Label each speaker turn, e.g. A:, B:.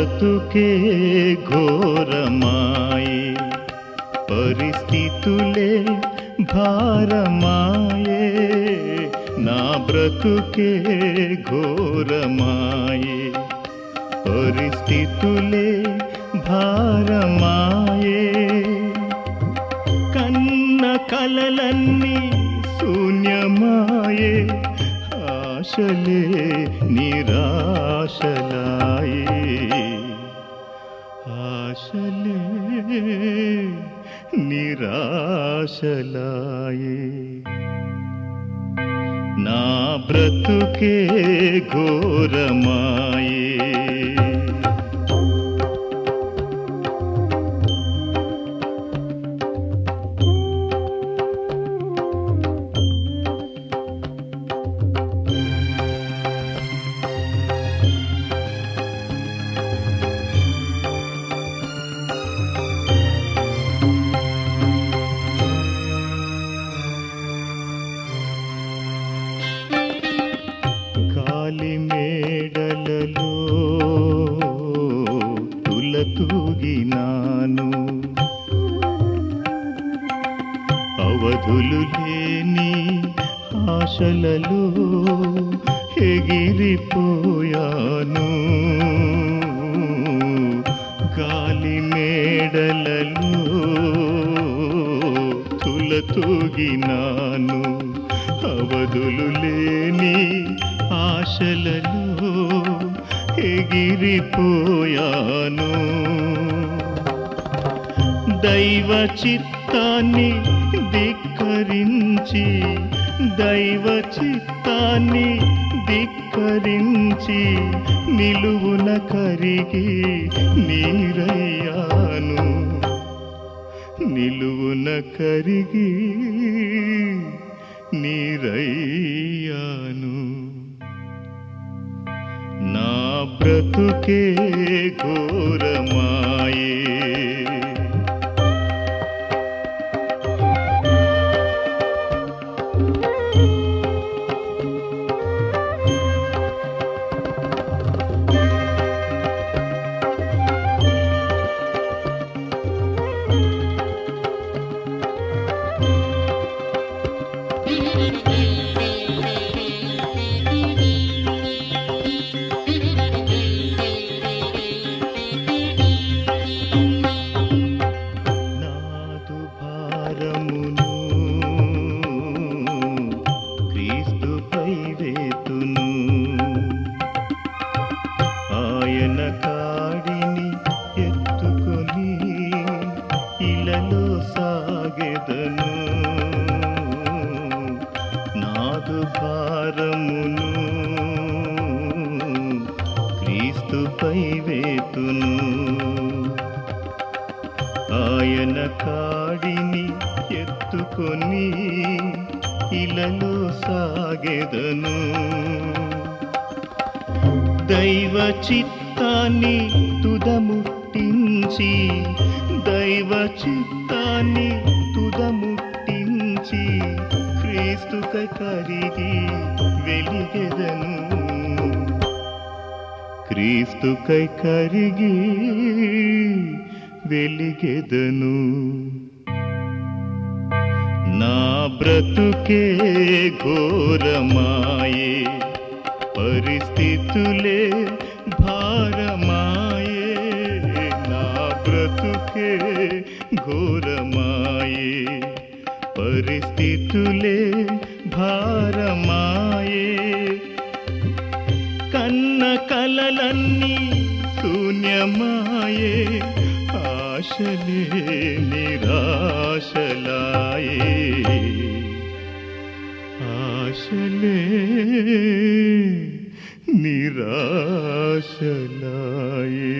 A: బ్రతుకే ఘోరమాయే, పరిస్థితులే భారమాయే. నా బ్రతుకే ఘోరమాయే, పరిస్థితులే భారమాయే. కన్న కలలన్నీ శూన్యమాయే, ఆశలే నిరాశలాయే, ఆశలే నిరాశలాయే. నా బ్రతుకే ఘోరమాయే. గాలి మేడలలో తులతూగినాను, అవధులు లేని ఆశలలో ఎగిరిపోయాను. గాలి మేడలలో తులతూగినాను, అవధులు లేని ఆశలలో ఎగిరిపోయాను. దైవ చిత్తాన్ని ధిక్కరించి, దైవ చిత్తాన్ని ధిక్కరించి నిలువున కరిగి నీరయ్యాను, నిలువున కరిగి నీరయ్యాను. నా బ్రతుకే ఘోరమాయే. క్రీస్తుపై వేతును, ఆయన కాడిని ఎత్తుకొని ఇలలో సాగెదను. నాదు భారమును క్రీస్తుపై వేతును, ఆయన కాడిని ఎత్తుకొని ఇలలో సాగెదను. దైవ చిత్తాన్ని తుదముట్టించి, దైవ చిత్తాన్ని తుదముట్టించి క్రీస్తుకై కరిగి వెలిగెదను, క్రీస్తుకై కరిగి వెలిగెదను. నా బ్రతుకే ఘోరమాయే, పరిస్థితులే భారమాయే. నా బ్రతుకే ఘోరమాయే, పరిస్థితులే భారమాయే. కన్న కలలన్నీ శూన్యమాయే, ఆశలే నిరాశలాయే, ఆశలే నిరాశలాయే.